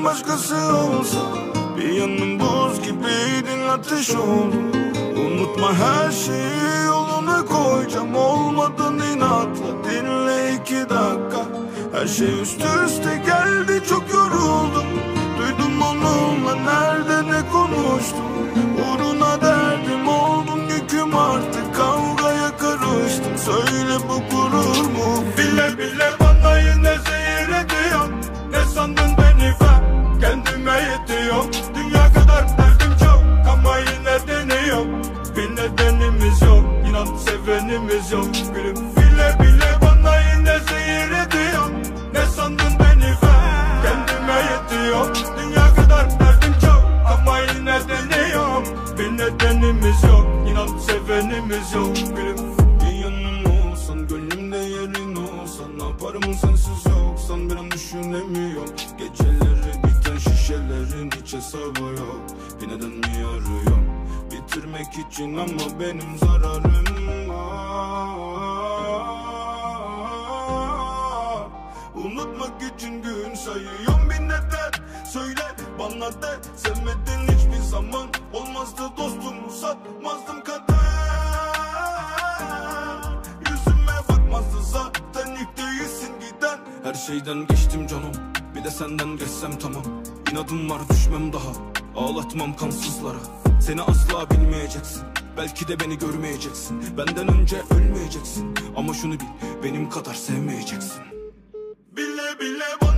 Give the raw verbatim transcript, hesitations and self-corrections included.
başkası olsa. Bir yanım buz gibiydin, ateş oldun. Unutma, her şeyi yoluna koyacağım. Olmadan inatla dinle iki dakika. Her şey üst üste geldi, çok yoruldum. Duydum onunla nerede ne konuştum. Uğruna derdim oldum, yüküm artık. Kavgaya karıştım, söyle bu gurur mu? Bile bile bana yine zehir ediyor. Ne sandın beni ben, kendime yetiyorum. Dünya kadar derdim çok ama yine deniyorum. Bir nedenimiz yok, inan sevenimiz yok gülüm. Bile bile bana yine zehir ediyor. Ne sandın beni ben, kendime yetiyorum. Dünya kadar derdim çok ama yine deniyorum. Bir nedenimiz yok, inan sevenimiz yok gülüm. Bir yanım olsan, gönlümde yerin olsan. Ne yaparım sensiz yoksan, bir an düşünemiyorum. Geceleri biten şişelerin hiç hesabı yok. Bir neden mi arıyorum? Bitirmek için ama benim zararım var. Unutmak için gün sayıyorum, bir neden söyle bana de. Sevmedin hiçbir zaman, olmazdı dostumu satmazdım kader. Yüzüme bakmazdı zaten, ilk değilsin giden. Her şeyden geçtim canım, bir de senden geçsem tamam. İnadım var, düşmem daha, ağlatmam kansızlara. Seni asla bilmeyeceksin, belki de beni görmeyeceksin. Benden önce ölmeyeceksin ama şunu bil, benim kadar sevmeyeceksin. Bile bile bana